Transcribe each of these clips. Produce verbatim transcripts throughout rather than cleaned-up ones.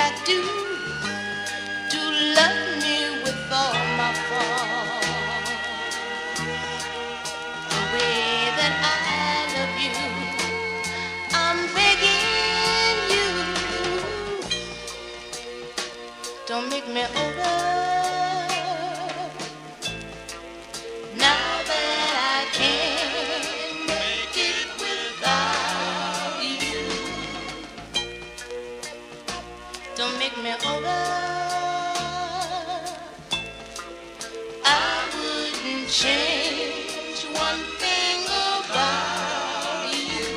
I do to love me with all my heart, the way that I love you. I'm begging you, don't make me over. Now that I can't make it without you, don't make me over. I wouldn't change one thing about you.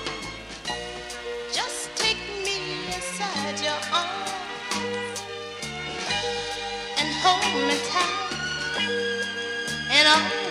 Just take me inside your arms and hold me tight, and all